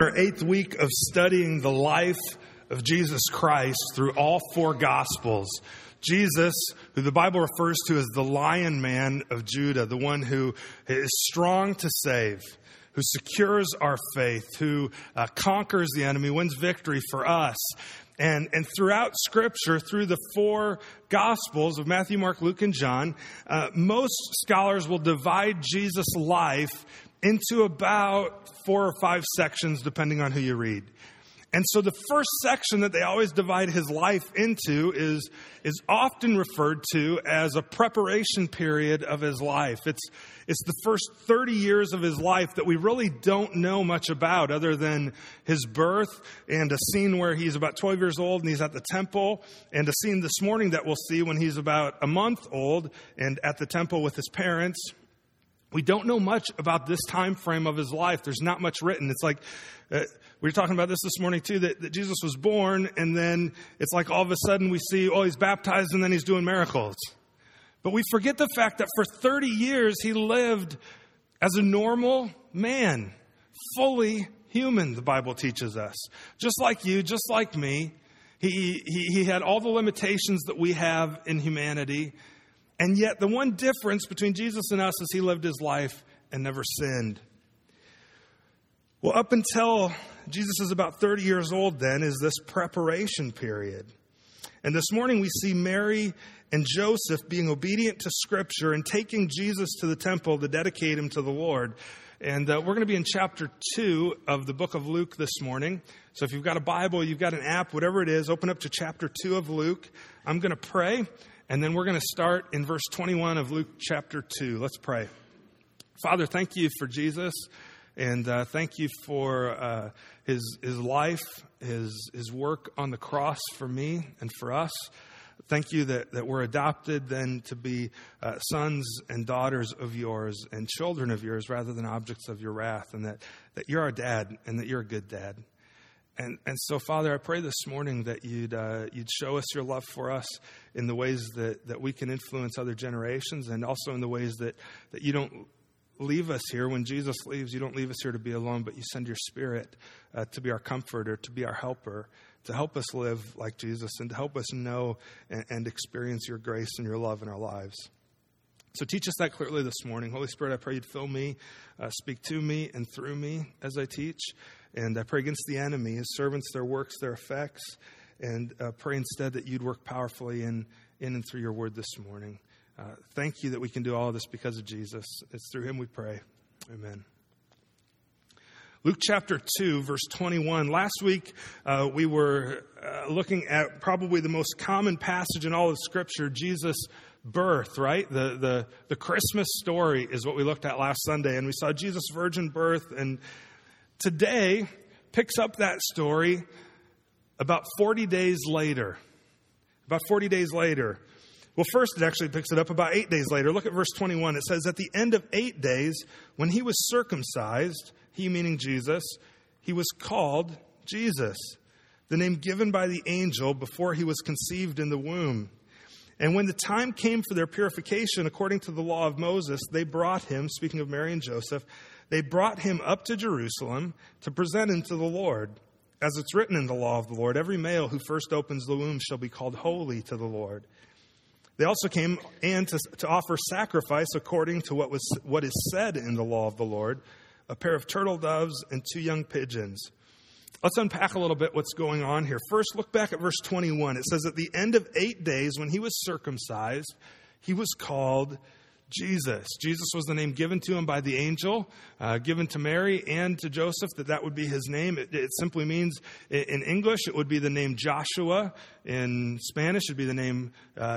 our 8th week of studying the life of Jesus Christ through all 4 Gospels. Jesus, who the Bible refers to as the Lion Man of Judah, the one who is strong to save, who secures our faith, who conquers the enemy, wins victory for us. And throughout Scripture, through the 4 Gospels of Matthew, Mark, Luke, and John, most scholars will divide Jesus' life into about 4 or 5 sections, depending on who you read. And so the first section that they always divide his life into is often referred to as a preparation period of his life. It's the first 30 years of his life that we really don't know much about, other than his birth and a scene where he's about 12 years old and he's at the temple, and a scene this morning that we'll see when he's about a month old and at the temple with his parents. We don't know much about this time frame of his life. There's not much written. It's like, we were talking about this morning too, that Jesus was born, and then it's like all of a sudden we see, he's baptized and then he's doing miracles. But we forget the fact that for 30 years he lived as a normal man, fully human, the Bible teaches us. Just like you, just like me. He had all the limitations that we have in humanity. And yet the one difference between Jesus and us is he lived his life and never sinned. Well, up until Jesus is about 30 years old then is this preparation period. And this morning we see Mary and Joseph being obedient to Scripture and taking Jesus to the temple to dedicate him to the Lord. And we're going to be in chapter 2 of the book of Luke this morning. So if you've got a Bible, you've got an app, whatever it is, open up to chapter 2 of Luke. I'm going to pray. And then we're going to start in verse 21 of Luke chapter 2. Let's pray. Father, thank you for Jesus, and thank you for his life, his work on the cross for me and for us. Thank you that we're adopted then to be sons and daughters of yours and children of yours rather than objects of your wrath, and that you're our dad and that you're a good dad. And so, Father, I pray this morning that you'd show us your love for us in the ways that we can influence other generations, and also in the ways that you don't leave us here. When Jesus leaves, you don't leave us here to be alone, but you send your Spirit to be our comforter, to be our helper, to help us live like Jesus, and to help us know and experience your grace and your love in our lives. So teach us that clearly this morning. Holy Spirit, I pray you'd fill me, speak to me and through me as I teach. And I pray against the enemy, his servants, their works, their effects, and pray instead that you'd work powerfully in and through your word this morning. Thank you that we can do all of this because of Jesus. It's through him we pray. Amen. Luke chapter 2, verse 21. Last week, we were looking at probably the most common passage in all of Scripture, Jesus' birth, right? The Christmas story is what we looked at last Sunday. And we saw Jesus' virgin birth, and today picks up that story about 40 days later. About 40 days later. Well, first it actually picks it up about 8 days later. Look at verse 21. It says, at the end of 8 days, when he was circumcised, he meaning Jesus, he was called Jesus, the name given by the angel before he was conceived in the womb. And when the time came for their purification according to the law of Moses, they brought him, speaking of Mary and Joseph, they brought him up to Jerusalem to present him to the Lord. As it's written in the law of the Lord, every male who first opens the womb shall be called holy to the Lord. They also came and to offer sacrifice according to what is said in the law of the Lord, a pair of turtle doves and 2 young pigeons. Let's unpack a little bit what's going on here. First, look back at verse 21. It says, at the end of 8 days, when he was circumcised, he was called Jesus. Jesus was the name given to him by the angel, given to Mary and to Joseph, that would be his name. It simply means, in English, it would be the name Joshua. In Spanish, it would be the name,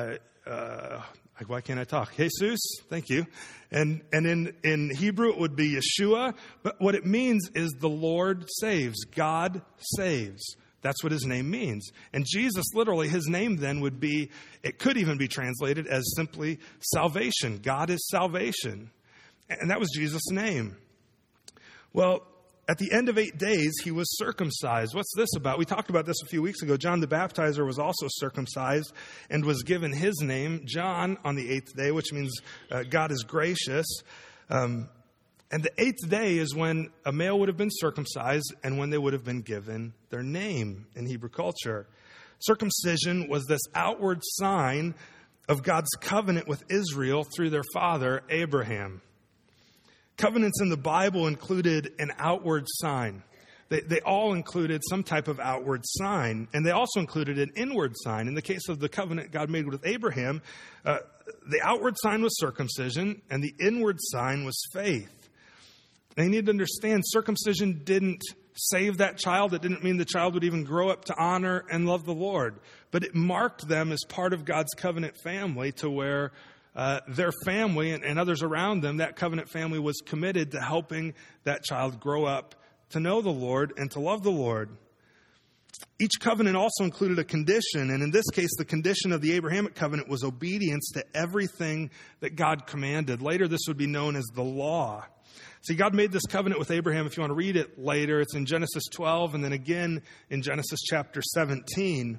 why can't I talk? Jesus, thank you. And in Hebrew, it would be Yeshua. But what it means is the Lord saves. God saves. That's what his name means. And Jesus, literally, his name then would be, it could even be translated as simply salvation. God is salvation. And that was Jesus' name. Well, at the end of 8 days, he was circumcised. What's this about? We talked about this a few weeks ago. John the Baptizer was also circumcised and was given his name, John, on the 8th day, which means God is gracious. And the 8th day is when a male would have been circumcised and when they would have been given their name in Hebrew culture. Circumcision was this outward sign of God's covenant with Israel through their father, Abraham. Covenants in the Bible included an outward sign. They all included some type of outward sign, and they also included an inward sign. In the case of the covenant God made with Abraham, the outward sign was circumcision, and the inward sign was faith. And you need to understand, circumcision didn't save that child. It didn't mean the child would even grow up to honor and love the Lord. But it marked them as part of God's covenant family, to where their family and others around them, that covenant family was committed to helping that child grow up to know the Lord and to love the Lord. Each covenant also included a condition, and in this case, the condition of the Abrahamic covenant was obedience to everything that God commanded. Later, this would be known as the law. See, God made this covenant with Abraham. If you want to read it later, it's in Genesis 12 and then again in Genesis chapter 17.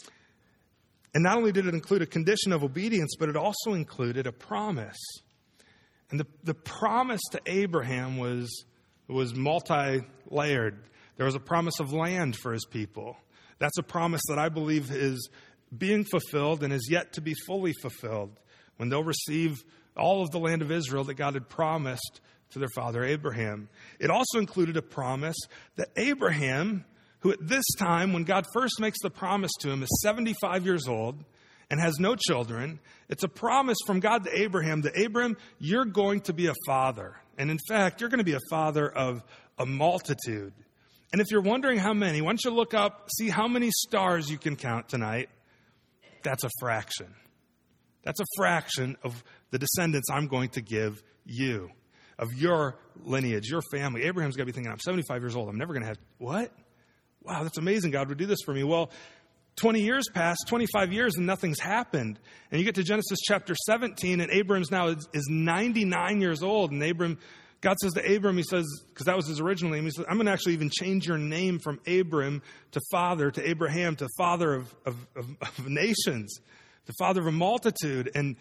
And not only did it include a condition of obedience, but it also included a promise. And the promise to Abraham was multi-layered. There was a promise of land for his people. That's a promise that I believe is being fulfilled and is yet to be fully fulfilled when they'll receive all of the land of Israel that God had promised to their father Abraham. It also included a promise that Abraham, who at this time, when God first makes the promise to him, is 75 years old and has no children. It's a promise from God to Abraham that, Abraham, you're going to be a father. And in fact, you're going to be a father of a multitude. And if you're wondering how many, why don't you look up, see how many stars you can count tonight. That's a fraction. That's a fraction of the descendants I'm going to give you, of your lineage, your family. Abraham's got to be thinking, I'm 75 years old. I'm never going to have, what? Wow, that's amazing. God would do this for me. Well, 20 years passed, 25 years, and nothing's happened. And you get to Genesis chapter 17, and Abram's now is 99 years old. And God says to Abram, he says, because that was his original name, he says, I'm going to actually even change your name from Abram to father, to Abraham, to father of nations, to father of a multitude. And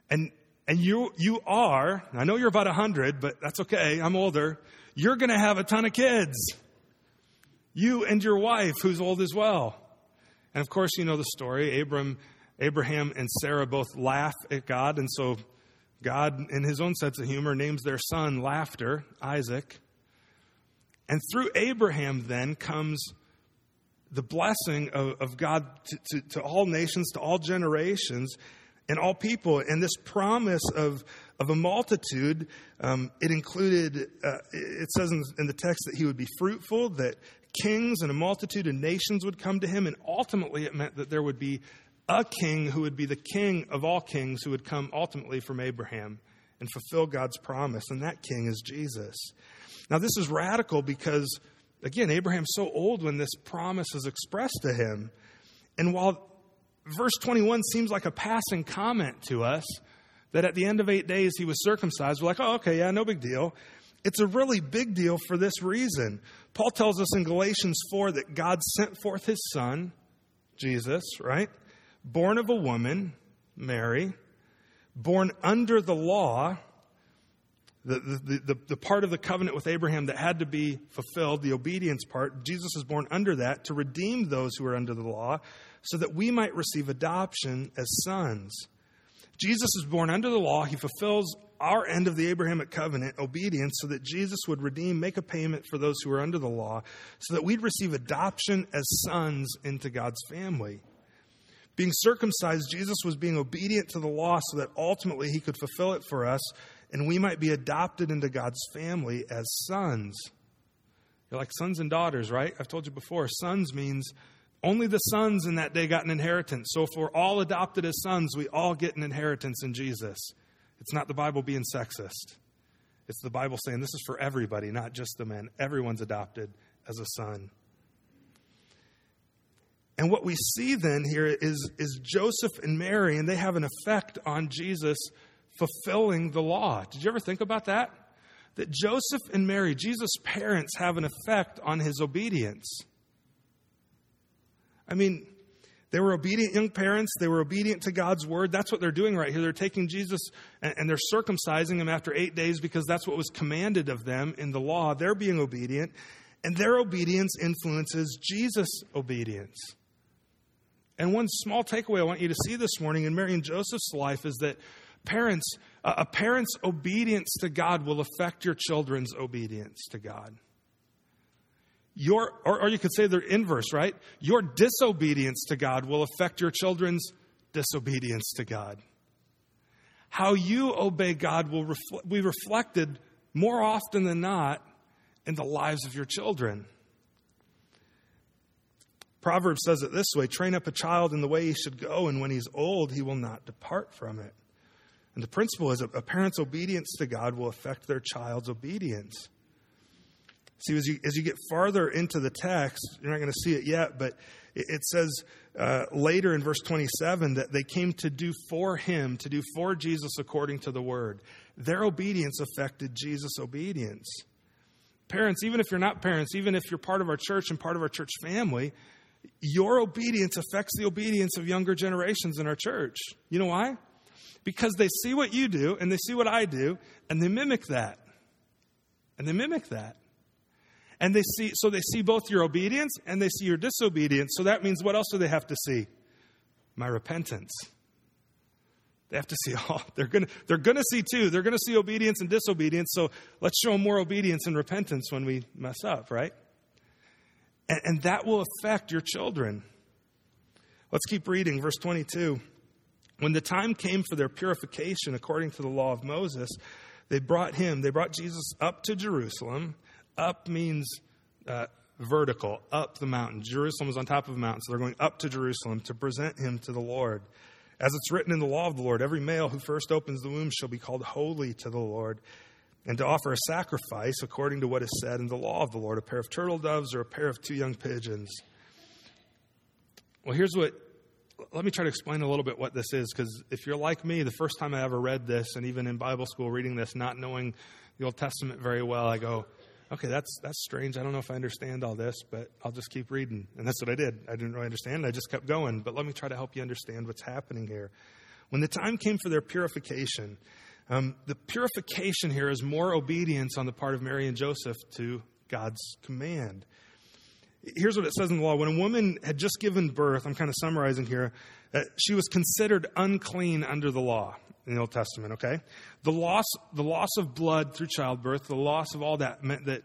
you are, I know you're about 100, but that's okay, I'm older. You're going to have a ton of kids. You and your wife, who's old as well. And of course, you know the story. Abraham and Sarah both laugh at God. And so God, in his own sense of humor, names their son Laughter, Isaac. And through Abraham then comes the blessing of God to all nations, to all generations, and all people. And this promise of a multitude, it included, it says in the text that he would be fruitful, that kings and a multitude of nations would come to him. And ultimately it meant that there would be a king who would be the king of all kings, who would come ultimately from Abraham and fulfill God's promise. And that king is Jesus. Now this is radical because, again, Abraham's so old when this promise is expressed to him. And while verse 21 seems like a passing comment to us, that at the end of 8 days he was circumcised, we're like, oh, okay, yeah, no big deal. It's a really big deal for this reason. Paul tells us in Galatians 4 that God sent forth his son, Jesus, right? Born of a woman, Mary, born under the law, the part of the covenant with Abraham that had to be fulfilled, the obedience part. Jesus is born under that to redeem those who are under the law so that we might receive adoption as sons. Jesus is born under the law. He fulfills our end of the Abrahamic covenant, obedience, so that Jesus would redeem, make a payment for those who are under the law, so that we'd receive adoption as sons into God's family. Being circumcised, Jesus was being obedient to the law so that ultimately he could fulfill it for us, and we might be adopted into God's family as sons. You're like sons and daughters, right? I've told you before, sons means only the sons in that day got an inheritance. So if we're all adopted as sons, we all get an inheritance in Jesus. It's not the Bible being sexist. It's the Bible saying this is for everybody, not just the men. Everyone's adopted as a son. And what we see then here is Joseph and Mary, and they have an effect on Jesus fulfilling the law. Did you ever think about that? That Joseph and Mary, Jesus' parents, have an effect on his obedience. I mean, They were obedient young parents. They were obedient to God's word. That's what they're doing right here. They're taking Jesus and they're circumcising him after 8 days because that's what was commanded of them in the law. They're being obedient. And their obedience influences Jesus' obedience. And one small takeaway I want you to see this morning in Mary and Joseph's life is that a parent's obedience to God will affect your children's obedience to God. Or you could say they're inverse, right? Your disobedience to God will affect your children's disobedience to God. How you obey God will be reflected more often than not in the lives of your children. Proverbs says it this way: train up a child in the way he should go, and when he's old, he will not depart from it. And the principle is a parent's obedience to God will affect their child's obedience. See, as you get farther into the text, you're not going to see it yet, but it says later in verse 27 that they came to do for him, to do for Jesus according to the word. Their obedience affected Jesus' obedience. Parents, even if you're not parents, even if you're part of our church and part of our church family, your obedience affects the obedience of younger generations in our church. You know why? Because they see what you do and they see what I do, and they mimic that. And they mimic that. And they see both your obedience and they see your disobedience. So that means what else do they have to see? My repentance. They have to see all. They're going to see two. They're going to see obedience and disobedience. So let's show them more obedience and repentance when we mess up, right? And that will affect your children. Let's keep reading. Verse 22. When the time came for their purification according to the law of Moses, they brought Jesus up to Jerusalem. Up means vertical, up the mountain. Jerusalem was on top of a mountain, so they're going up to Jerusalem to present him to the Lord. As it's written in the law of the Lord, every male who first opens the womb shall be called holy to the Lord, and to offer a sacrifice according to what is said in the law of the Lord, a pair of turtle doves or a pair of 2 young pigeons. Well, let me try to explain a little bit what this is, because if you're like me, the first time I ever read this, and even in Bible school reading this, not knowing the Old Testament very well, I go, okay, that's strange. I don't know if I understand all this, but I'll just keep reading. And that's what I did. I didn't really understand. I just kept going. But let me try to help you understand what's happening here. When the time came for their purification, the purification here is more obedience on the part of Mary and Joseph to God's command. Here's what it says in the law. When a woman had just given birth, I'm kind of summarizing here, she was considered unclean under the law in the Old Testament, okay? The loss of blood through childbirth, the loss of all that meant that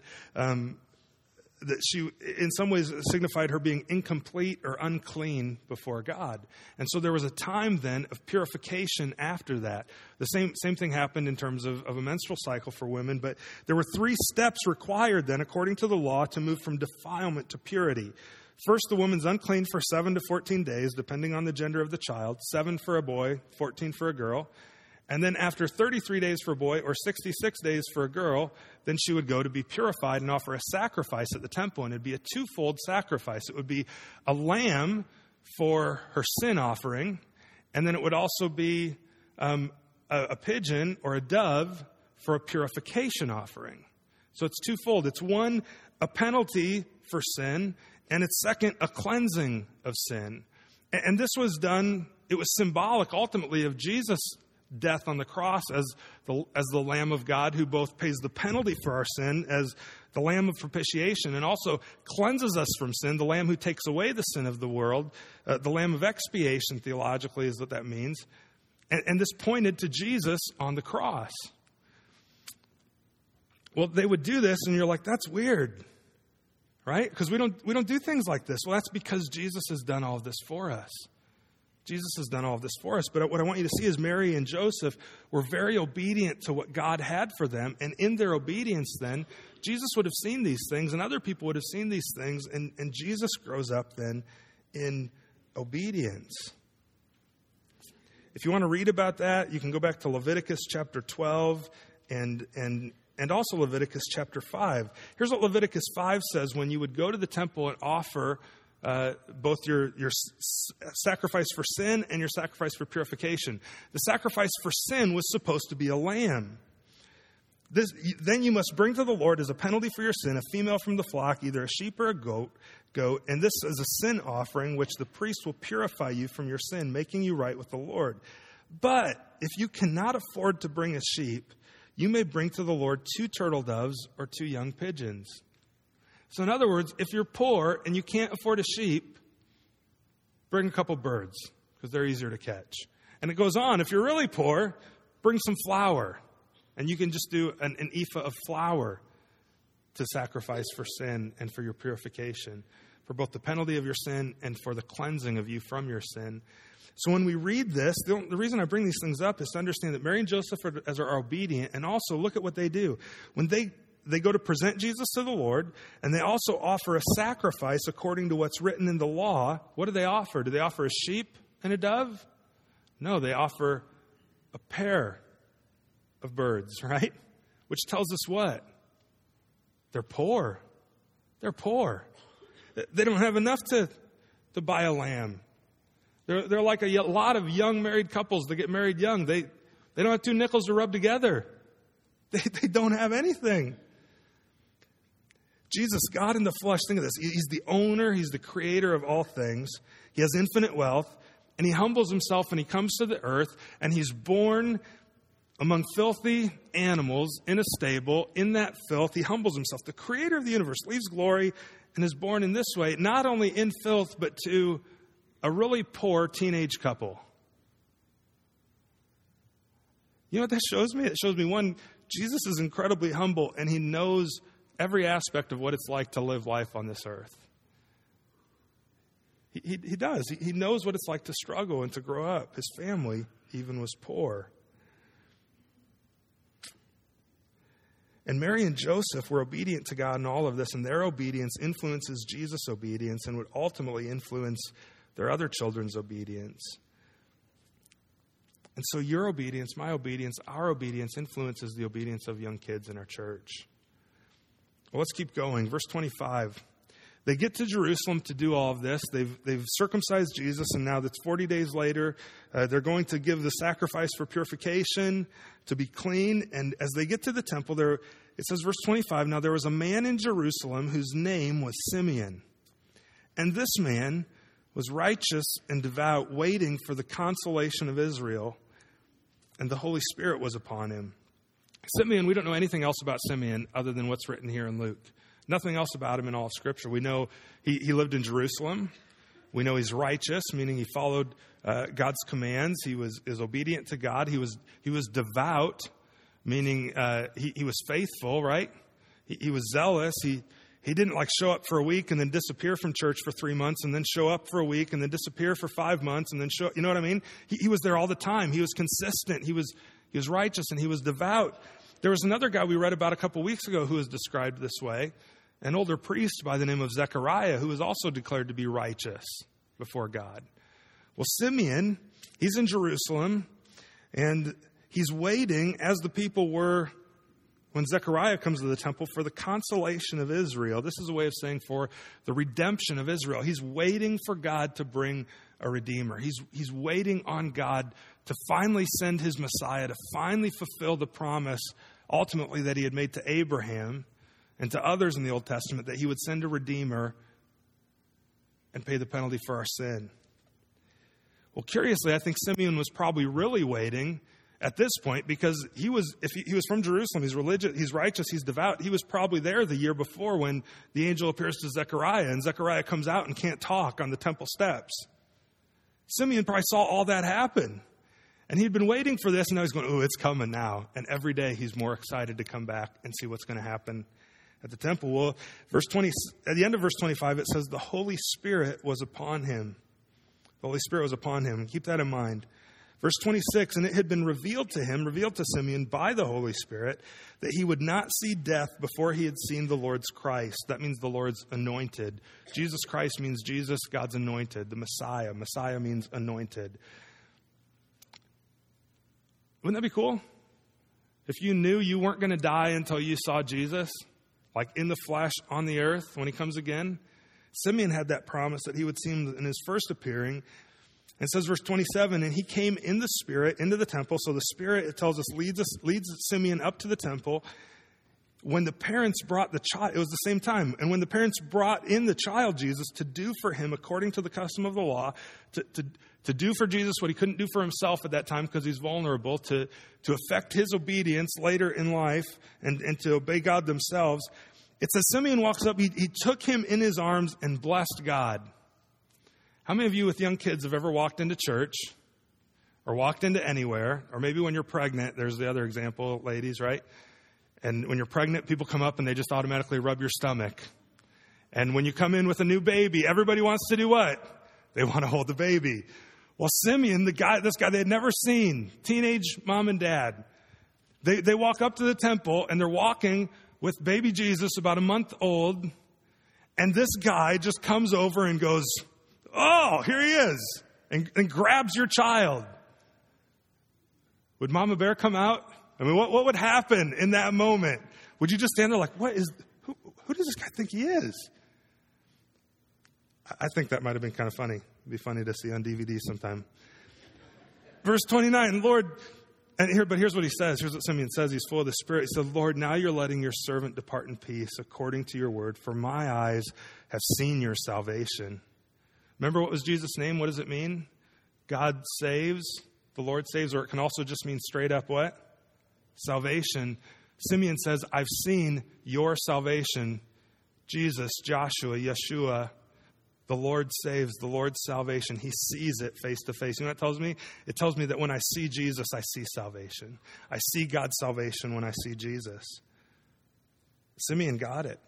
she, in some ways, signified her being incomplete or unclean before God. And so there was a time then of purification after that. The same thing happened in terms of a menstrual cycle for women, but there were 3 steps required then, according to the law, to move from defilement to purity. First, the woman's unclean for 7 to 14 days, depending on the gender of the child. 7 for a boy, 14 for a girl. And then after 33 days for a boy or 66 days for a girl, then she would go to be purified and offer a sacrifice at the temple. And it'd be a 2-fold sacrifice. It would be a lamb for her sin offering. And then it would also be a pigeon or a dove for a purification offering. So it's 2-fold. It's one, a penalty for sin. And it's second, a cleansing of sin. And this was done, it was symbolic ultimately of Jesus' death on the cross as the Lamb of God who both pays the penalty for our sin as the Lamb of propitiation and also cleanses us from sin, the Lamb who takes away the sin of the world, the Lamb of expiation theologically is what that means. And this pointed to Jesus on the cross. Well, they would do this and you're like, that's weird, right? Because we don't do things like this. Well, that's because Jesus has done all of this for us. Jesus has done all of this for us. But what I want you to see is Mary and Joseph were very obedient to what God had for them. And in their obedience then, Jesus would have seen these things and other people would have seen these things. And Jesus grows up then in obedience. If you want to read about that, you can go back to Leviticus chapter 12 and also Leviticus chapter 5. Here's what Leviticus 5 says when you would go to the temple and offer both your sacrifice for sin and your sacrifice for purification. The sacrifice for sin was supposed to be a lamb. Then you must bring to the Lord as a penalty for your sin a female from the flock, either a sheep or a goat, and this is a sin offering, which the priest will purify you from your sin, making you right with the Lord. But if you cannot afford to bring a sheep, you may bring to the Lord 2 turtle doves or 2 young pigeons. So in other words, if you're poor and you can't afford a sheep, bring a couple birds, because they're easier to catch. And it goes on, if you're really poor, bring some flour. And you can just do an ephah of flour to sacrifice for sin and for your purification, for both the penalty of your sin and for the cleansing of you from your sin. So when we read this, the reason I bring these things up is to understand that Mary and Joseph are obedient, and also look at what they do. When they go to present Jesus to the Lord, and they also offer a sacrifice according to what's written in the law, what do they offer? Do they offer a sheep and a dove? No, they offer a pair of birds, right? Which tells us what? They're poor. They're poor. They don't have enough to buy a lamb. They're like a lot of young married couples that get married young. They don't have 2 nickels to rub together. They don't have anything. Jesus, God in the flesh, think of this. He's the owner. He's the creator of all things. He has infinite wealth. And he humbles himself and he comes to the earth. And he's born among filthy animals in a stable. In that filth, he humbles himself. The creator of the universe leaves glory and is born in this way, not only in filth, but to a really poor teenage couple. You know what that shows me? It shows me, one, Jesus is incredibly humble, and he knows every aspect of what it's like to live life on this earth. He does. He knows what it's like to struggle and to grow up. His family even was poor. And Mary and Joseph were obedient to God in all of this, and their obedience influences Jesus' obedience and would ultimately influence their other children's obedience. And so your obedience, my obedience, our obedience influences the obedience of young kids in our church. Well, let's keep going. Verse 25. They get to Jerusalem to do all of this. They've circumcised Jesus, and now that's 40 days later. They're going to give the sacrifice for purification to be clean. And as they get to the temple, it says, verse 25, now there was a man in Jerusalem whose name was Simeon. And this man was righteous and devout, waiting for the consolation of Israel, and the Holy Spirit was upon him. Simeon, we don't know anything else about Simeon other than what's written here in Luke. Nothing else about him in all of Scripture. We know he lived in Jerusalem. We know he's righteous, meaning he followed God's commands. He is obedient to God. He was devout, meaning he was faithful, right? He was zealous. He didn't like show up for a week and then disappear from church for 3 months and then show up for a week and then disappear for 5 months and then show. You know what I mean? He was there all the time. He was consistent. He was righteous and he was devout. There was another guy we read about a couple weeks ago who was described this way, an older priest by the name of Zechariah, who was also declared to be righteous before God. Well, Simeon, he's in Jerusalem, and he's waiting, as the people were when Zechariah comes to the temple, for the consolation of Israel. This is a way of saying for the redemption of Israel. He's waiting for God to bring a Redeemer. He's waiting on God to finally send his Messiah, to finally fulfill the promise ultimately that he had made to Abraham and to others in the Old Testament, that he would send a Redeemer and pay the penalty for our sin. Well, curiously, I think Simeon was probably really waiting at this point, because he was from Jerusalem, he's religious, he's righteous, he's devout. He was probably there the year before when the angel appears to Zechariah, and Zechariah comes out and can't talk on the temple steps. Simeon probably saw all that happen. And he'd been waiting for this, and now he's going, oh, it's coming now. And every day he's more excited to come back and see what's going to happen at the temple. Well, at the end of verse 25, it says, the Holy Spirit was upon him. The Holy Spirit was upon him. Keep that in mind. Verse 26, and it had been revealed to Simeon by the Holy Spirit, that he would not see death before he had seen the Lord's Christ. That means the Lord's anointed. Jesus Christ means Jesus, God's anointed, the Messiah. Messiah means anointed. Wouldn't that be cool? If you knew you weren't going to die until you saw Jesus, like in the flesh on the earth when he comes again. Simeon had that promise that he would see him in his first appearing. It says, verse 27, and he came in the Spirit into the temple. So the Spirit, it tells us, leads Simeon up to the temple. When the parents brought the child, it was the same time. And when the parents brought in the child Jesus to do for him according to the custom of the law, to do for Jesus what he couldn't do for himself at that time because he's vulnerable, to affect his obedience later in life and to obey God themselves, it says Simeon walks up, he took him in his arms and blessed God. How many of you with young kids have ever walked into church or walked into anywhere, or maybe when you're pregnant, there's the other example, ladies, right? And when you're pregnant, people come up and they just automatically rub your stomach. And when you come in with a new baby, everybody wants to do what? They want to hold the baby. Well, Simeon, this guy they had never seen, teenage mom and dad, they walk up to the temple and they're walking with baby Jesus, about a month old, and this guy just comes over and goes, oh, here he is, and grabs your child. Would Mama Bear come out? I mean, what would happen in that moment? Would you just stand there like, who does this guy think he is? I think that might have been kind of funny. It'd be funny to see on DVD sometime. Verse 29, Lord, but here's what he says. Here's what Simeon says. He's full of the Spirit. He said, Lord, now you're letting your servant depart in peace according to your word, for my eyes have seen your salvation. Remember what was Jesus' name? What does it mean? God saves, the Lord saves, or it can also just mean straight up what? Salvation. Simeon says, I've seen your salvation. Jesus, Joshua, Yeshua, the Lord saves, the Lord's salvation. He sees it face to face. You know what it tells me? It tells me that when I see Jesus, I see salvation. I see God's salvation when I see Jesus. Simeon got it.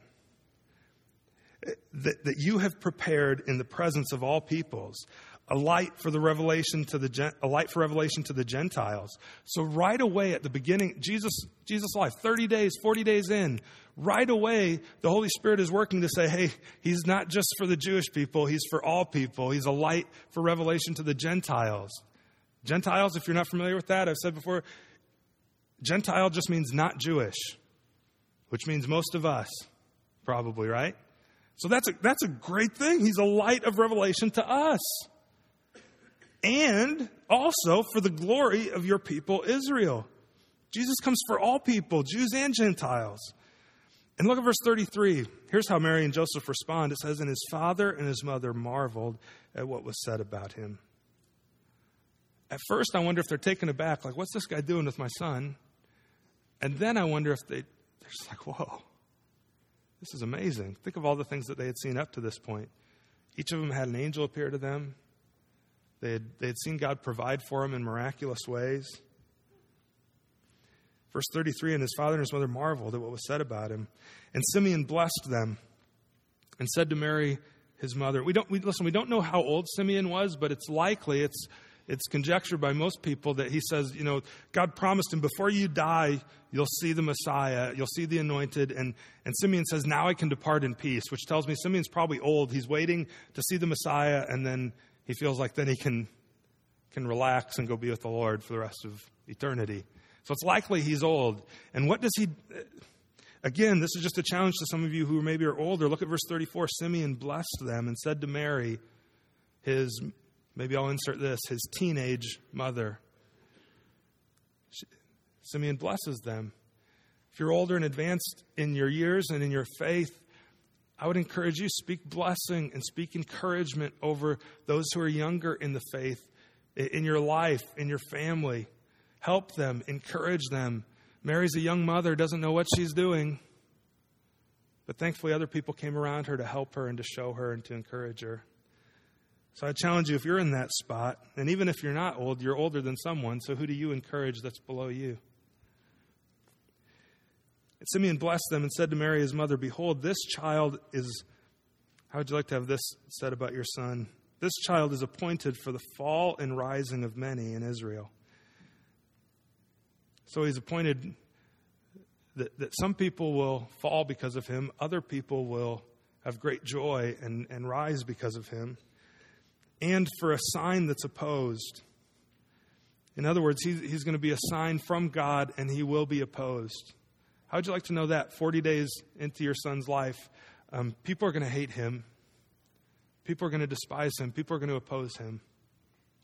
That you have prepared in the presence of all peoples a light for revelation to the Gentiles. So right away at the beginning, Jesus' life, 30 days, 40 days in, right away the Holy Spirit is working to say, hey, he's not just for the Jewish people, he's for all people. He's a light for revelation to the Gentiles. Gentiles, if you're not familiar with that, I've said before, Gentile just means not Jewish, which means most of us, probably, right? So that's a great thing. He's a light of revelation to us. And also for the glory of your people, Israel. Jesus comes for all people, Jews and Gentiles. And look at verse 33. Here's how Mary and Joseph respond. It says, and his father and his mother marveled at what was said about him. At first, I wonder if they're taken aback, like, what's this guy doing with my son? And then I wonder if they're just like, whoa. This is amazing. Think of all the things that they had seen up to this point. Each of them had an angel appear to them. They had seen God provide for them in miraculous ways. Verse 33, and his father and his mother marveled at what was said about him. And Simeon blessed them and said to Mary, his mother, we don't know how old Simeon was, but it's likely, it's conjectured by most people that he says, God promised him, before you die, you'll see the Messiah, you'll see the anointed. And Simeon says, now I can depart in peace, which tells me Simeon's probably old. He's waiting to see the Messiah, and then he feels like then he can relax and go be with the Lord for the rest of eternity. So it's likely he's old. And what does he... Again, this is just a challenge to some of you who maybe are older. Look at verse 34. Simeon blessed them and said to Mary, maybe I'll insert this, his teenage mother. Simeon blesses them. If you're older and advanced in your years and in your faith, I would encourage you, speak blessing and speak encouragement over those who are younger in the faith, in your life, in your family. Help them, encourage them. Mary's a young mother, doesn't know what she's doing. But thankfully other people came around her to help her and to show her and to encourage her. So I challenge you, if you're in that spot, and even if you're not old, you're older than someone, so who do you encourage that's below you? And Simeon blessed them and said to Mary, his mother, behold, this child is, how would you like to have this said about your son? This child is appointed for the fall and rising of many in Israel. So he's appointed that some people will fall because of him. Other people will have great joy and rise because of him. And for a sign that's opposed. In other words, he's going to be a sign from God, and he will be opposed. How would you like to know that 40 days into your son's life? People are going to hate him. People are going to despise him. People are going to oppose him.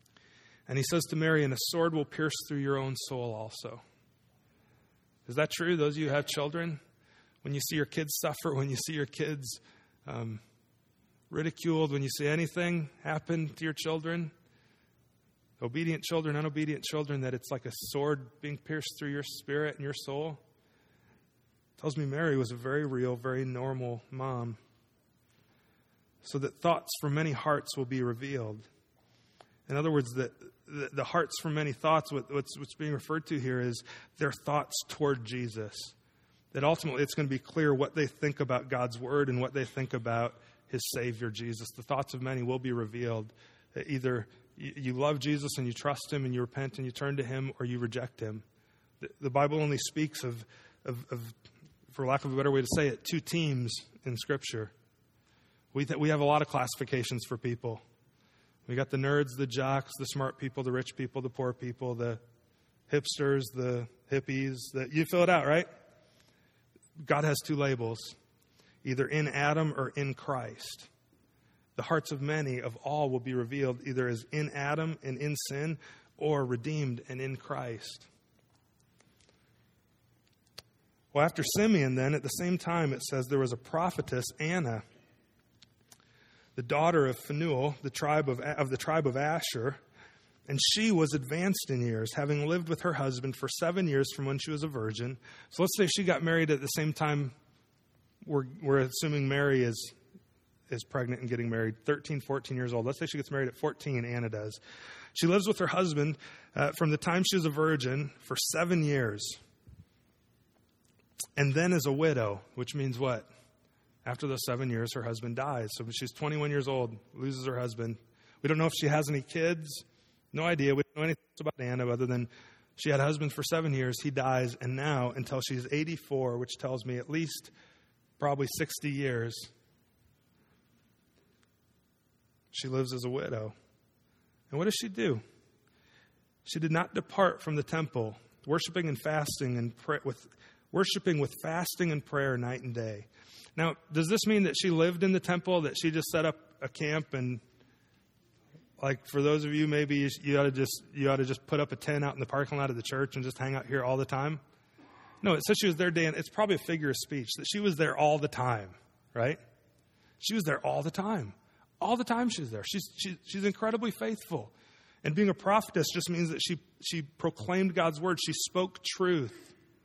And he says to Mary, and a sword will pierce through your own soul also. Is that true? Those of you who have children, when you see your kids suffer, when you see your kids ridiculed, when you see anything happen to your children, obedient children, unobedient children, that it's like a sword being pierced through your spirit and your soul? Tells me Mary was a very real, very normal mom. So that thoughts from many hearts will be revealed. In other words, the hearts from many thoughts, what's being referred to here is their thoughts toward Jesus. That ultimately it's going to be clear what they think about God's word and what they think about his Savior, Jesus. The thoughts of many will be revealed. Either you love Jesus and you trust him and you repent and you turn to him, or you reject him. The Bible only speaks of, for lack of a better way to say it, two teams in Scripture. We have a lot of classifications for people. We got the nerds, the jocks, the smart people, the rich people, the poor people, the hipsters, the hippies. You fill it out, right? God has two labels, either in Adam or in Christ. The hearts of many, of all, will be revealed either as in Adam and in sin, or redeemed and in Christ. Well, after Simeon, then, at the same time, it says there was a prophetess, Anna, the daughter of Phanuel, the tribe of Asher, and she was advanced in years, having lived with her husband for 7 years from when she was a virgin. So let's say she got married at the same time. We're assuming Mary is pregnant and getting married, 13, 14 years old. Let's say she gets married at 14, Anna does. She lives with her husband from the time she was a virgin for 7 years. And then is a widow, which means what? After those 7 years, her husband dies. So she's 21 years old, loses her husband. We don't know if she has any kids. No idea. We don't know anything about Anna other than she had a husband for 7 years. He dies. And now, until she's 84, which tells me at least probably 60 years, she lives as a widow. And what does she do? She did not depart from the temple, worshiping and fasting and worshiping with fasting and prayer night and day. Now, does this mean that she lived in the temple, that she just set up a camp and, like, for those of you, maybe you ought to just put up a tent out in the parking lot of the church and just hang out here all the time? No, it says she was there day and it's probably a figure of speech, that she was there all the time, right? She was there all the time. All the time she's there. She's incredibly faithful. And being a prophetess just means that she proclaimed God's word. She spoke truth.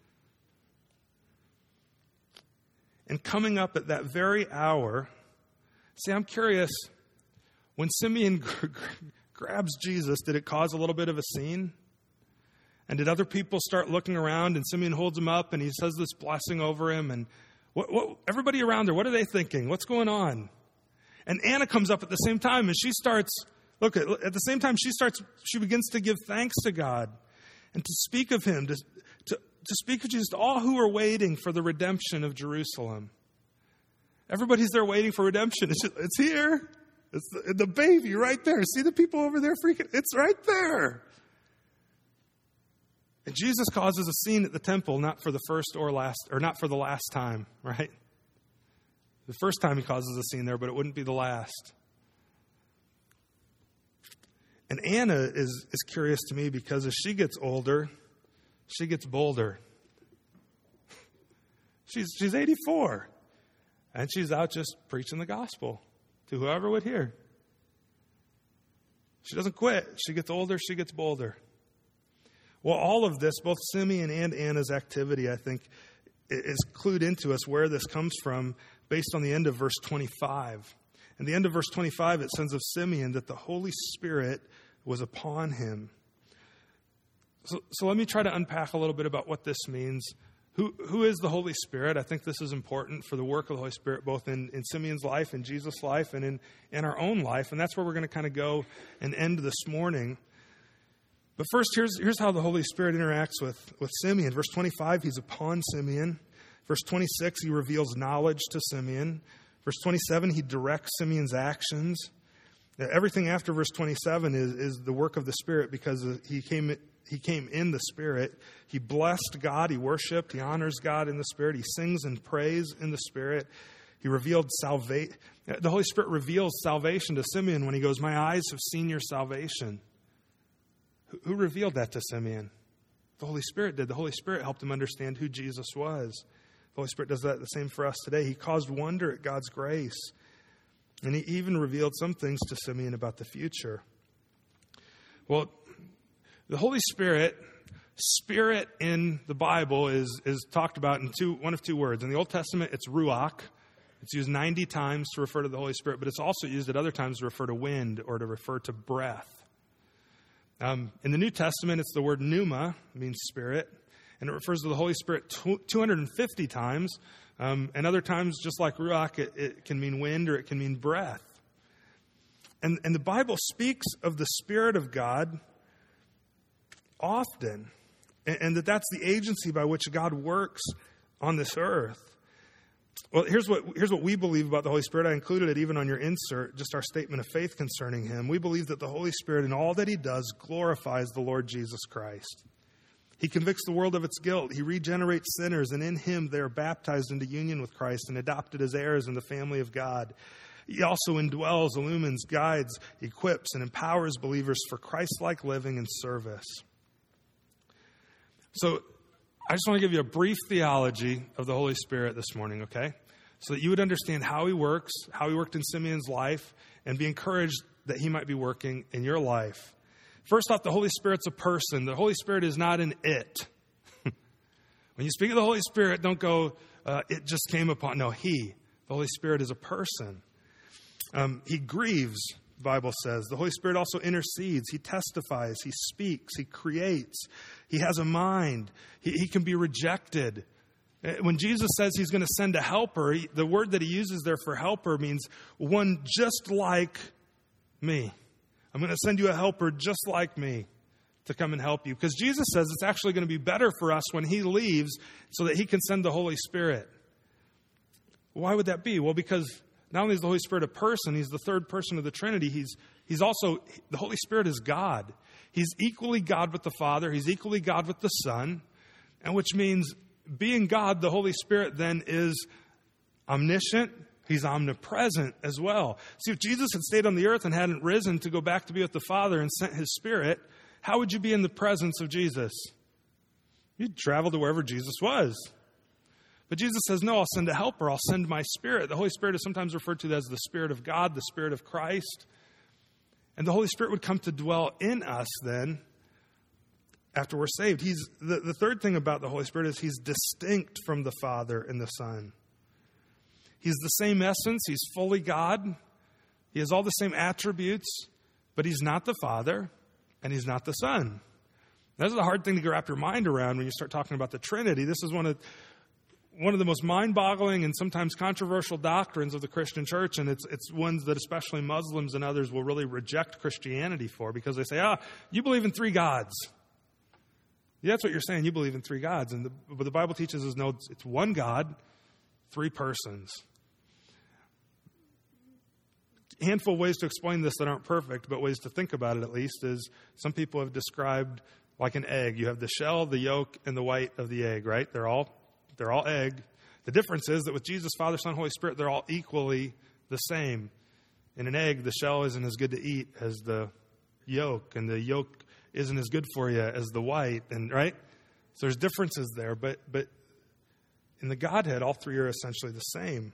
And coming up at that very hour, see, I'm curious, when Simeon grabs Jesus, did it cause a little bit of a scene? And did other people start looking around, and Simeon holds him up and he says this blessing over him, and what everybody around her, what are they thinking? What's going on? And Anna comes up at the same time, and she starts, at the same time she begins to give thanks to God and to speak of him, to speak of Jesus to all who are waiting for the redemption of Jerusalem. Everybody's there waiting for redemption. It's here. It's the baby right there. See the people over there freaking? It's right there. And Jesus causes a scene at the temple, not for the first or last, or not for the last time, right? The first time he causes a scene there, but it wouldn't be the last. And Anna is curious to me because as she gets older, she gets bolder. She's 84. And she's out just preaching the gospel to whoever would hear. She doesn't quit. She gets older, she gets bolder. Well, all of this, both Simeon and Anna's activity, I think, is clued into us where this comes from based on the end of verse 25. In the end of verse 25, it says of Simeon that the Holy Spirit was upon him. So let me try to unpack a little bit about what this means. Who is the Holy Spirit? I think this is important for the work of the Holy Spirit, both in Simeon's life, in Jesus' life, and in our own life. And that's where we're going to kind of go and end this morning. But first, here's how the Holy Spirit interacts with Simeon. Verse 25, he's upon Simeon. Verse 26, he reveals knowledge to Simeon. Verse 27, he directs Simeon's actions. Everything after verse 27 is the work of the Spirit because he came in the Spirit. He blessed God. He worshiped. He honors God in the Spirit. He sings and prays in the Spirit. He revealed salvation. The Holy Spirit reveals salvation to Simeon when he goes, "My eyes have seen your salvation." Who revealed that to Simeon? The Holy Spirit did. The Holy Spirit helped him understand who Jesus was. The Holy Spirit does that the same for us today. He caused wonder at God's grace. And he even revealed some things to Simeon about the future. Well, the Holy Spirit in the Bible is talked about in one of two words. In the Old Testament, it's ruach. It's used 90 times to refer to the Holy Spirit, but it's also used at other times to refer to wind or to refer to breath. In the New Testament, it's the word pneuma, means spirit, and it refers to the Holy Spirit 250 times. And other times, just like ruach, it can mean wind or it can mean breath. And the Bible speaks of the Spirit of God often, and that's the agency by which God works on this earth. Well, here's what we believe about the Holy Spirit. I included it even on your insert, just our statement of faith concerning him. We believe that the Holy Spirit in all that he does glorifies the Lord Jesus Christ. He convicts the world of its guilt. He regenerates sinners, and in him they are baptized into union with Christ and adopted as heirs in the family of God. He also indwells, illumines, guides, equips, and empowers believers for Christ-like living and service. So I just want to give you a brief theology of the Holy Spirit this morning, okay? So that you would understand how he works, how he worked in Simeon's life, and be encouraged that he might be working in your life. First off, the Holy Spirit's a person. The Holy Spirit is not an it. When you speak of the Holy Spirit, don't go, it just came upon. No, the Holy Spirit is a person. He grieves, the Bible says. The Holy Spirit also intercedes. He testifies. He speaks. He creates. He has a mind. He can be rejected. When Jesus says he's going to send a helper, the word that he uses there for helper means one just like me. I'm going to send you a helper just like me to come and help you. Because Jesus says it's actually going to be better for us when he leaves so that he can send the Holy Spirit. Why would that be? Well, because not only is the Holy Spirit a person, he's the third person of the Trinity, he's also, the Holy Spirit is God. He's equally God with the Father. He's equally God with the Son. And which means being God, the Holy Spirit then is omniscient. He's omnipresent as well. See, if Jesus had stayed on the earth and hadn't risen to go back to be with the Father and sent his Spirit, how would you be in the presence of Jesus? You'd travel to wherever Jesus was. But Jesus says, no, I'll send a helper. I'll send my Spirit. The Holy Spirit is sometimes referred to as the Spirit of God, the Spirit of Christ. And the Holy Spirit would come to dwell in us then after we're saved. The third thing about the Holy Spirit is he's distinct from the Father and the Son. He's the same essence. He's fully God. He has all the same attributes, but he's not the Father and he's not the Son. That's a hard thing to wrap your mind around when you start talking about the Trinity. This is one of the most mind-boggling and sometimes controversial doctrines of the Christian church, and it's ones that especially Muslims and others will really reject Christianity for because they say, you believe in three gods. Yeah, that's what you're saying. You believe in three gods. But the Bible teaches us, no, it's one God, three persons. A handful of ways to explain this that aren't perfect, but ways to think about it at least, is some people have described like an egg. You have the shell, the yolk, and the white of the egg, right? They're all egg. The difference is that with Jesus, Father, Son, Holy Spirit, they're all equally the same. In an egg, the shell isn't as good to eat as the yolk, and the yolk isn't as good for you as the white, and right? So there's differences there, but in the Godhead, all three are essentially the same.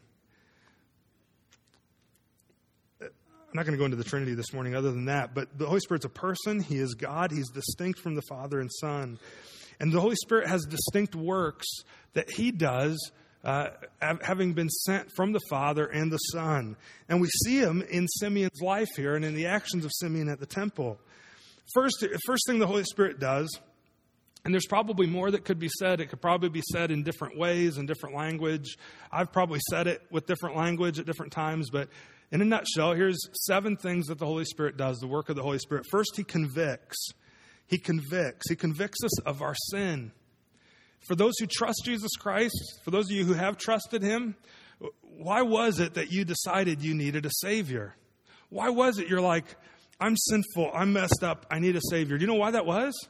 I'm not going to go into the Trinity this morning other than that, but the Holy Spirit's a person. He is God. He's distinct from the Father and Son. And the Holy Spirit has distinct works that he does, having been sent from the Father and the Son. And we see him in Simeon's life here and in the actions of Simeon at the temple. First thing the Holy Spirit does, and there's probably more that could be said. It could probably be said in different ways, in different language. I've probably said it with different language at different times, but in a nutshell, here's 7 things that the Holy Spirit does, the work of the Holy Spirit. First, he convicts. He convicts. He convicts us of our sin. For those who trust Jesus Christ, for those of you who have trusted him, why was it that you decided you needed a Savior? Why was it you're like, I'm sinful, I'm messed up, I need a Savior? Do you know why that was? It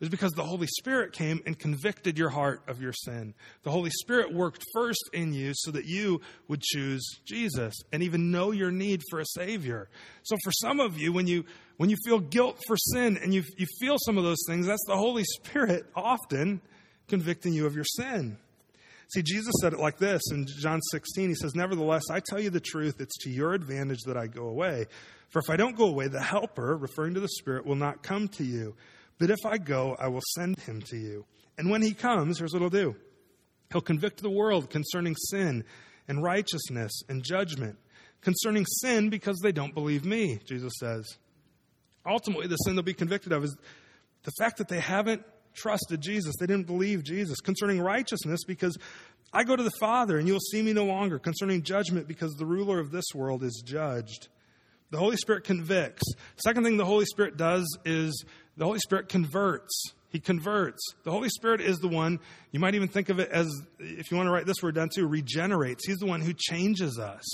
is because the Holy Spirit came and convicted your heart of your sin. The Holy Spirit worked first in you so that you would choose Jesus and even know your need for a Savior. So for some of you, when you feel guilt for sin and you feel some of those things, that's the Holy Spirit often convicting you of your sin. See, Jesus said it like this in John 16. He says, "Nevertheless, I tell you the truth, it's to your advantage that I go away. For if I don't go away, the Helper," referring to the Spirit, "will not come to you. But if I go, I will send him to you. And when he comes," here's what he'll do. "He'll convict the world concerning sin and righteousness and judgment. Concerning sin, because they don't believe me," Jesus says. Ultimately, the sin they'll be convicted of is the fact that they haven't trusted Jesus. They didn't believe Jesus. Concerning righteousness, because I go to the Father and you will see me no longer. Concerning judgment, because the ruler of this world is judged. The Holy Spirit convicts. Second thing the Holy Spirit does is the Holy Spirit converts. He converts. The Holy Spirit is the one, you might even think of it as, if you want to write this word down too, regenerates. He's the one who changes us.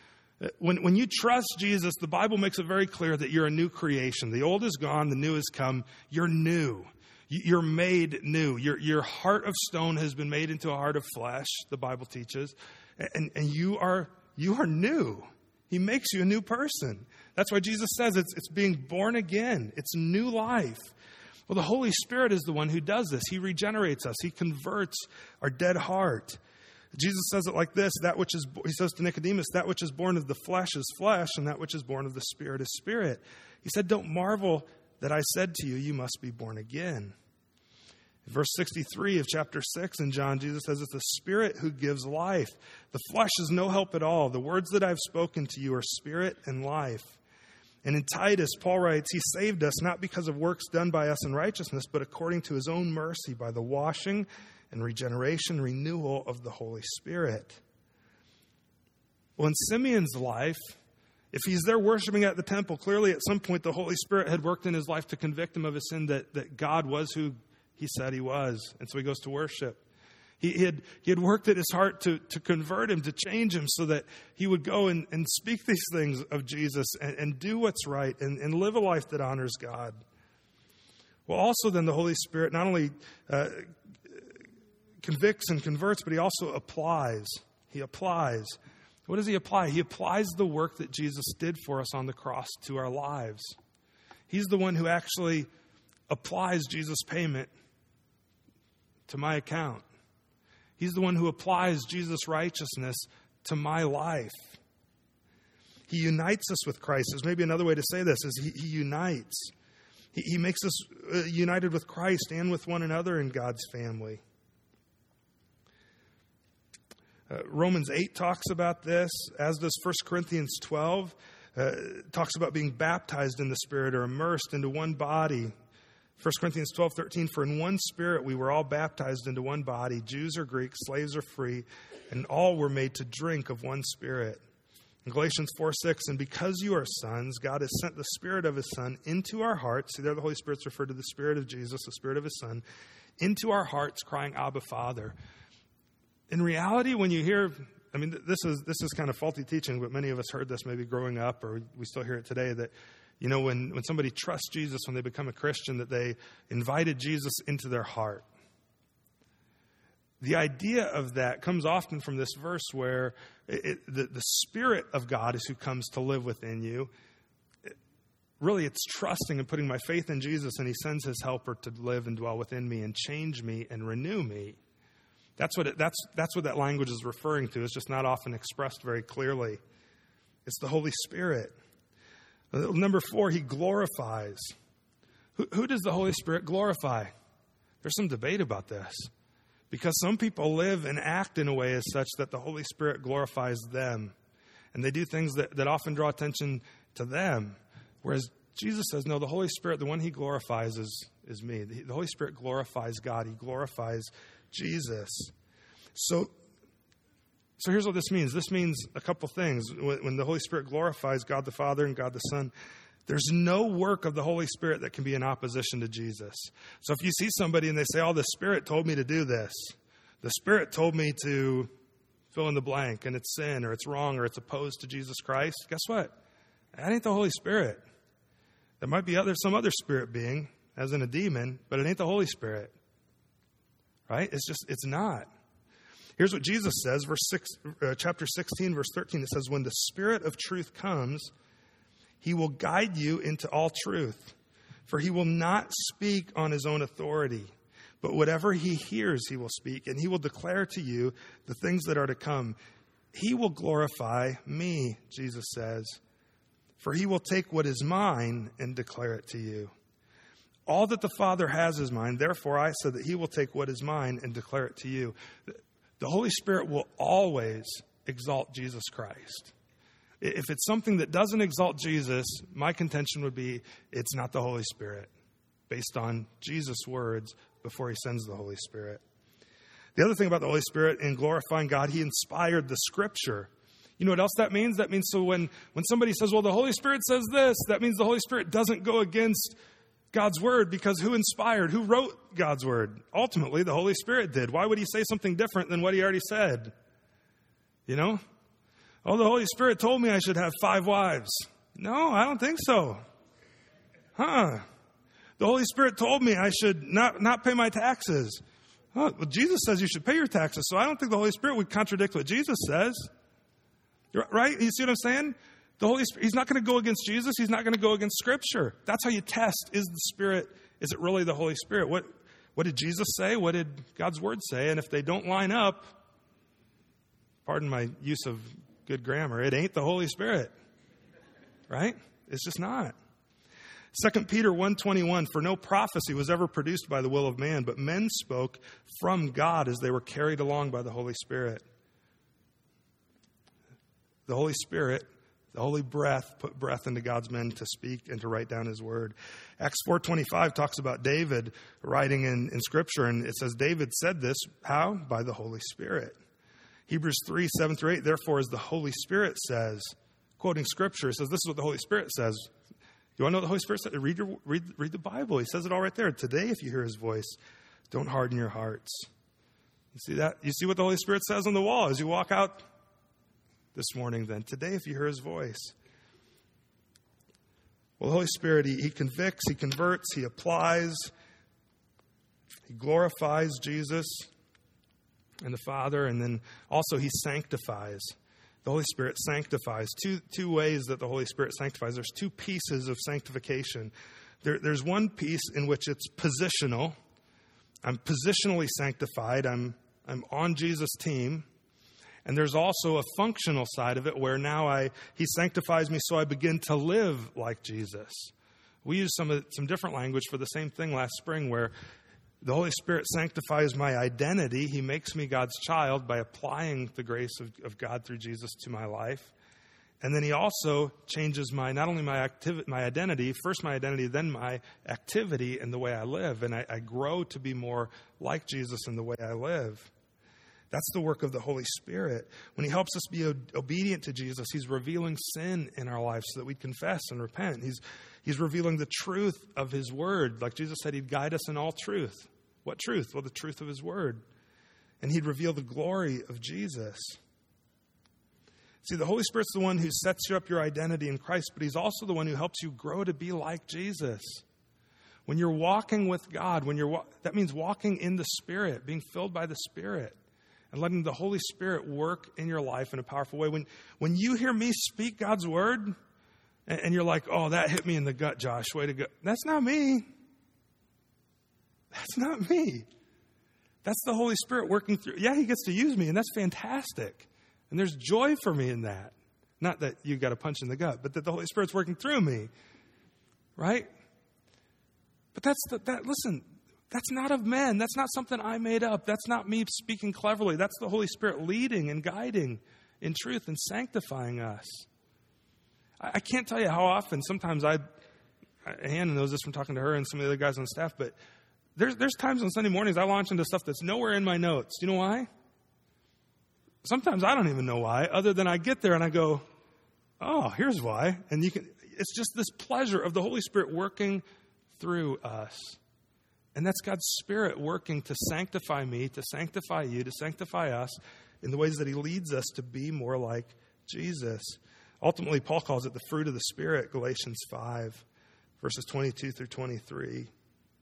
When you trust Jesus, the Bible makes it very clear that you're a new creation. The old is gone, the new has come. You're new. You're made new. Your heart of stone has been made into a heart of flesh, the Bible teaches. And you are new. He makes you a new person. That's why Jesus says it's being born again. It's new life. Well, the Holy Spirit is the one who does this. He regenerates us. He converts our dead heart. Jesus says it like this, he says to Nicodemus, "That which is born of the flesh is flesh, and that which is born of the Spirit is spirit." He said, "Don't marvel that I said to you, you must be born again." In verse 63 of chapter 6 in John, Jesus says, "It's the Spirit who gives life. The flesh is no help at all. The words that I've spoken to you are spirit and life." And in Titus, Paul writes, "He saved us not because of works done by us in righteousness, but according to his own mercy by the washing and regeneration, renewal of the Holy Spirit." Well, in Simeon's life, if he's there worshiping at the temple, clearly at some point the Holy Spirit had worked in his life to convict him of his sin, that God was who he said he was. And so he goes to worship. He had worked at his heart to convert him, to change him so that he would go and speak these things of Jesus and do what's right and live a life that honors God. Well, also then the Holy Spirit not only convicts and converts, but he also applies. He applies. What does he apply? He applies the work that Jesus did for us on the cross to our lives. He's the one who actually applies Jesus' payment to my account. He's the one who applies Jesus' righteousness to my life. He unites us with Christ. There's maybe another way to say this, is he unites. He makes us united with Christ and with one another in God's family. Romans 8 talks about this, as does 1 Corinthians 12. Talks about being baptized in the Spirit or immersed into one body. 1 Corinthians 12:13, "For in one Spirit we were all baptized into one body, Jews or Greeks, slaves or free, and all were made to drink of one Spirit." In Galatians 4:6, "And because you are sons, God has sent the Spirit of his Son into our hearts." See there the Holy Spirit's referred to the Spirit of Jesus, the Spirit of his Son, "into our hearts, crying, Abba, Father." In reality, when you hear, this is kind of faulty teaching, but many of us heard this maybe growing up, or we still hear it today, that when somebody trusts Jesus, when they become a Christian, that they invited Jesus into their heart. The idea of that comes often from this verse where the Spirit of God is who comes to live within you. Really, it's trusting and putting my faith in Jesus, and he sends his helper to live and dwell within me and change me and renew me. That's what that language is referring to. It's just not often expressed very clearly. It's the Holy Spirit. Number 4, he glorifies. Who does the Holy Spirit glorify? There's some debate about this, because some people live and act in a way as such that the Holy Spirit glorifies them, and they do things that often draw attention to them, whereas Jesus says, no, the Holy Spirit, the one he glorifies is me. The Holy Spirit glorifies God. He glorifies Jesus. So here's what this means. This means a couple things. When the Holy Spirit glorifies God the Father and God the Son, there's no work of the Holy Spirit that can be in opposition to Jesus. So if you see somebody and they say, the Spirit told me to do this. The Spirit told me to fill in the blank, and it's sin or it's wrong or it's opposed to Jesus Christ. Guess what? That ain't the Holy Spirit. There might be some other spirit being as in a demon, but it ain't the Holy Spirit. Right? It's not. Here's what Jesus says, chapter 16, verse 13. It says, when the Spirit of truth comes, he will guide you into all truth. For he will not speak on his own authority, but whatever he hears, he will speak, and he will declare to you the things that are to come. He will glorify me, Jesus says, for he will take what is mine and declare it to you. All that the Father has is mine. Therefore, I said that he will take what is mine and declare it to you. The Holy Spirit will always exalt Jesus Christ. If it's something that doesn't exalt Jesus, my contention would be it's not the Holy Spirit, based on Jesus' words before he sends the Holy Spirit. The other thing about the Holy Spirit in glorifying God, he inspired the Scripture. You know what else that means? That means so when somebody says, well, the Holy Spirit says this, that means the Holy Spirit doesn't go against God's word, because who inspired? Who wrote God's word? Ultimately, the Holy Spirit did. Why would he say something different than what he already said? You know? Oh, the Holy Spirit told me I should have 5 wives. No, I don't think so. The Holy Spirit told me I should not pay my taxes. Well, Jesus says you should pay your taxes, so I don't think the Holy Spirit would contradict what Jesus says. Right? You see what I'm saying? The Holy Spirit, he's not going to go against Jesus. He's not going to go against Scripture. That's how you test, is the Spirit, is it really the Holy Spirit? What did Jesus say? What did God's Word say? And if they don't line up, pardon my use of good grammar, it ain't the Holy Spirit. Right? It's just not. 2 Peter 1:21, for no prophecy was ever produced by the will of man, but men spoke from God as they were carried along by the Holy Spirit. The Holy Spirit, the Holy breath, put breath into God's men to speak and to write down his word. Acts 4:25 talks about David writing in Scripture, and it says David said this, how? By the Holy Spirit. Hebrews 3:7-8, therefore, as the Holy Spirit says, quoting Scripture, it says this is what the Holy Spirit says. You want to know what the Holy Spirit says? Read the Bible. He says it all right there. Today, if you hear his voice, don't harden your hearts. You see that? You see what the Holy Spirit says on the wall as you walk out this morning then. Today, if you hear his voice. Well, the Holy Spirit, he convicts, he converts, he applies, he glorifies Jesus and the Father, and then also he sanctifies. The Holy Spirit sanctifies. Two ways that the Holy Spirit sanctifies. There's 2 pieces of sanctification. There's one piece in which it's positional. I'm positionally sanctified. I'm on Jesus' team. And there's also a functional side of it where now he sanctifies me so I begin to live like Jesus. We used some different language for the same thing last spring, where the Holy Spirit sanctifies my identity. He makes me God's child by applying the grace of God through Jesus to my life. And then he also changes not only my identity, first my identity, then my activity and the way I live. And I grow to be more like Jesus in the way I live. That's the work of the Holy Spirit. When he helps us be obedient to Jesus, he's revealing sin in our lives so that we confess and repent. He's revealing the truth of his word. Like Jesus said, he'd guide us in all truth. What truth? Well, the truth of his word. And he'd reveal the glory of Jesus. See, the Holy Spirit's the one who sets you up your identity in Christ, but he's also the one who helps you grow to be like Jesus. When you're walking with God, that means walking in the Spirit, being filled by the Spirit, and letting the Holy Spirit work in your life in a powerful way. When you hear me speak God's word, and you're like, oh, that hit me in the gut, Josh, way to go. That's not me. That's not me. That's the Holy Spirit working through. Yeah, he gets to use me, and that's fantastic. And there's joy for me in that. Not that you got a punch in the gut, but that the Holy Spirit's working through me. Right? But listen, that's not of men. That's not something I made up. That's not me speaking cleverly. That's the Holy Spirit leading and guiding in truth and sanctifying us. I can't tell you how often, sometimes Hannah knows this from talking to her and some of the other guys on staff, but there's times on Sunday mornings I launch into stuff that's nowhere in my notes. Do you know why? Sometimes I don't even know why, other than I get there and I go, oh, here's why. And it's just this pleasure of the Holy Spirit working through us. And that's God's Spirit working to sanctify me, to sanctify you, to sanctify us in the ways that he leads us to be more like Jesus. Ultimately, Paul calls it the fruit of the Spirit, Galatians 5, verses 22 through 23.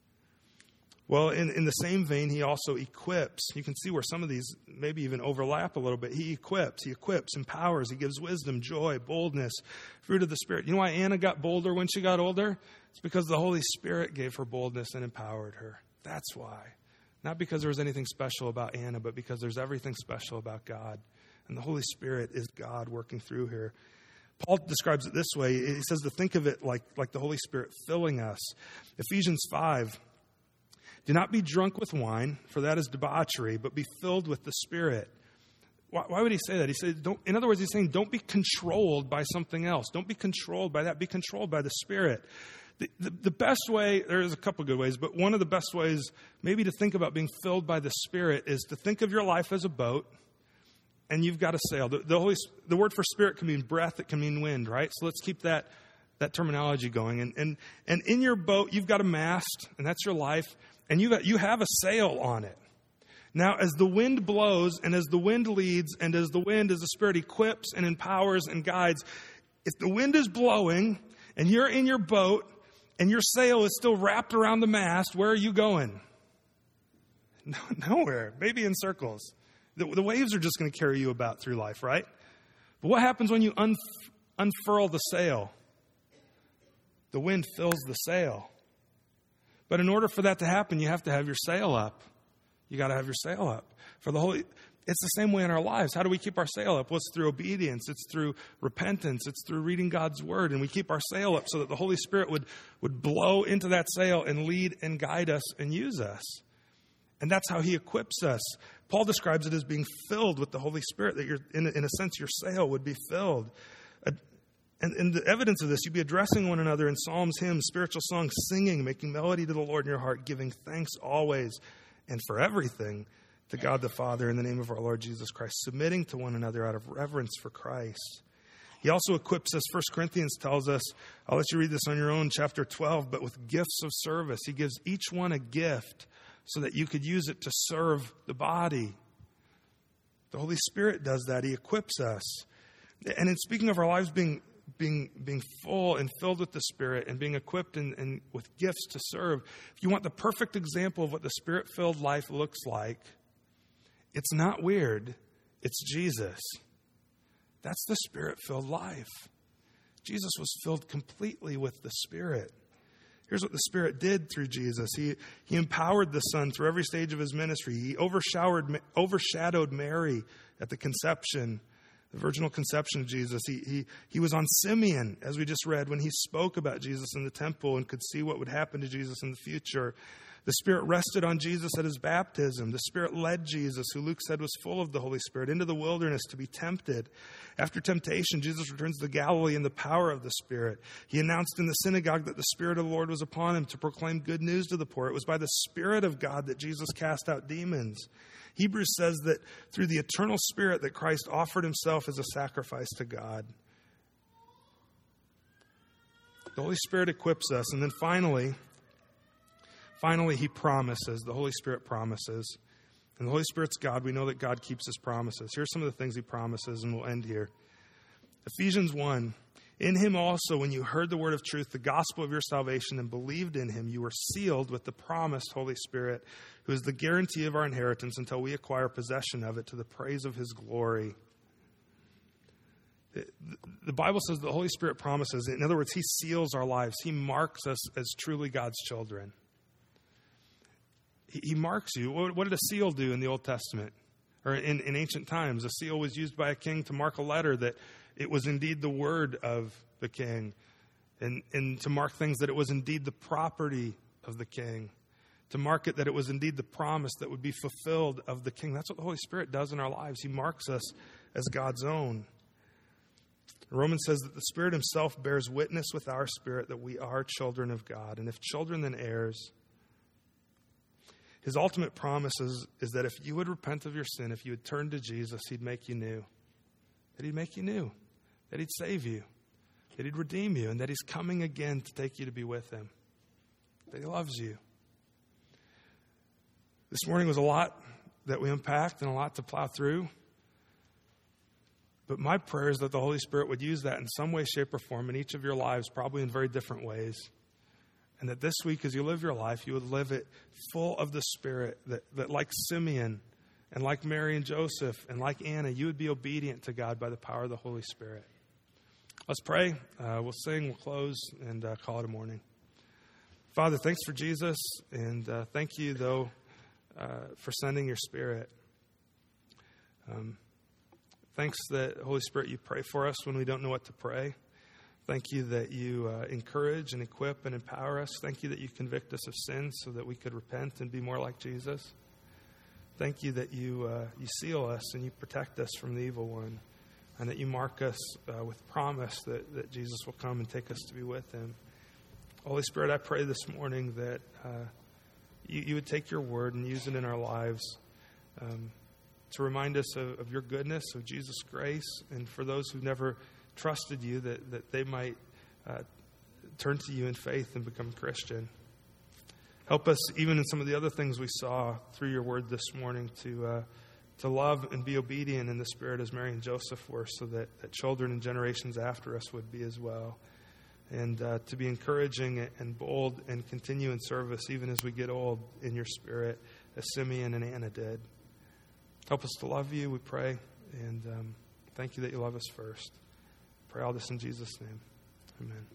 Well, in the same vein, he also equips. You can see where some of these maybe even overlap a little bit. He equips, empowers, he gives wisdom, joy, boldness, fruit of the Spirit. You know why Anna got bolder when she got older? It's because the Holy Spirit gave her boldness and empowered her. That's why. Not because there was anything special about Anna, but because there's everything special about God. And the Holy Spirit is God working through her. Paul describes it this way. He says to think of it like the Holy Spirit filling us. Ephesians 5. Do not be drunk with wine, for that is debauchery, but be filled with the Spirit. Why would he say that? He said, in other words, he's saying, don't be controlled by something else. Don't be controlled by that. Be controlled by the Spirit. The best way, there's a couple good ways, but one of the best ways maybe to think about being filled by the Spirit is to think of your life as a boat, and you've got a sail. The word for spirit can mean breath, it can mean wind, right? So let's keep that terminology going. And in your boat, you've got a mast, and that's your life. And you have a sail on it. Now, as the wind blows and as the wind leads and as the Spirit equips and empowers and guides, if the wind is blowing and you're in your boat and your sail is still wrapped around the mast, where are you going? Nowhere. Maybe in circles. The waves are just going to carry you about through life, right? But what happens when you unfurl the sail? The wind fills the sail. But in order for that to happen, you have to have your sail up. You got to have your sail up. It's the same way in our lives. How do we keep our sail up? Well, it's through obedience. It's through repentance. It's through reading God's word. And we keep our sail up so that the Holy Spirit would blow into that sail and lead and guide us and use us. And that's how he equips us. Paul describes it as being filled with the Holy Spirit, that you're, in a sense, your sail would be filled. And the evidence of this, you'd be addressing one another in psalms, hymns, spiritual songs, singing, making melody to the Lord in your heart, giving thanks always and for everything to God the Father in the name of our Lord Jesus Christ, submitting to one another out of reverence for Christ. He also equips us. 1 Corinthians tells us, I'll let you read this on your own, chapter 12, but with gifts of service. He gives each one a gift so that you could use it to serve the body. The Holy Spirit does that. He equips us. And in speaking of our lives being full and filled with the Spirit and being equipped and with gifts to serve, if you want the perfect example of what the Spirit-filled life looks like, it's not weird. It's Jesus. That's the Spirit-filled life. Jesus was filled completely with the Spirit. Here's what the Spirit did through Jesus. He empowered the Son through every stage of his ministry. He overshadowed Mary at the conception, the virginal conception of Jesus. He was on Simeon, as we just read, when he spoke about Jesus in the temple and could see what would happen to Jesus in the future. The Spirit rested on Jesus at his baptism. The Spirit led Jesus, who Luke said was full of the Holy Spirit, into the wilderness to be tempted. After temptation, Jesus returns to Galilee in the power of the Spirit. He announced in the synagogue that the Spirit of the Lord was upon him to proclaim good news to the poor. It was by the Spirit of God that Jesus cast out demons. Hebrews says that through the eternal Spirit that Christ offered himself as a sacrifice to God. The Holy Spirit equips us. And then finally, he promises. The Holy Spirit promises. And the Holy Spirit's God. We know that God keeps his promises. Here's some of the things he promises, and we'll end here. Ephesians 1. In him also, when you heard the word of truth, the gospel of your salvation, and believed in him, you were sealed with the promised Holy Spirit, who is the guarantee of our inheritance until we acquire possession of it to the praise of his glory. The Bible says the Holy Spirit promises. In other words, he seals our lives. He marks us as truly God's children. He marks you. What did a seal do in the Old Testament? Or in ancient times, a seal was used by a king to mark a letter that it was indeed the word of the king. And to mark things that it was indeed the property of the king. To mark it that it was indeed the promise that would be fulfilled of the king. That's what the Holy Spirit does in our lives. He marks us as God's own. Romans says that the Spirit himself bears witness with our spirit that we are children of God. And if children, then heirs. His ultimate promise is that if you would repent of your sin, if you would turn to Jesus, he'd make you new. That he'd make you new. That he'd save you. That he'd redeem you. And that he's coming again to take you to be with him. That he loves you. This morning was a lot that we unpacked and a lot to plow through. But my prayer is that the Holy Spirit would use that in some way, shape, or form in each of your lives, probably in very different ways. And that this week, as you live your life, you would live it full of the Spirit, that like Simeon and like Mary and Joseph and like Anna, you would be obedient to God by the power of the Holy Spirit. Let's pray. We'll sing, we'll close, and call it a morning. Father, thanks for Jesus, and thank you, though, for sending your Spirit. Thanks that, Holy Spirit, you pray for us when we don't know what to pray. Thank you that you encourage and equip and empower us. Thank you that you convict us of sin so that we could repent and be more like Jesus. Thank you that you seal us and you protect us from the evil one, and that you mark us with promise that Jesus will come and take us to be with him. Holy Spirit, I pray this morning that you would take your word and use it in our lives to remind us of your goodness, of Jesus' grace, and for those who've never trusted you, that they might turn to you in faith and become Christian. Help us, even in some of the other things we saw through your word this morning, to love and be obedient in the Spirit as Mary and Joseph were, so that children and generations after us would be as well. And to be encouraging and bold and continue in service even as we get old in your Spirit, as Simeon and Anna did. Help us to love you, we pray, and thank you that you love us first. Pray all this in Jesus' name. Amen.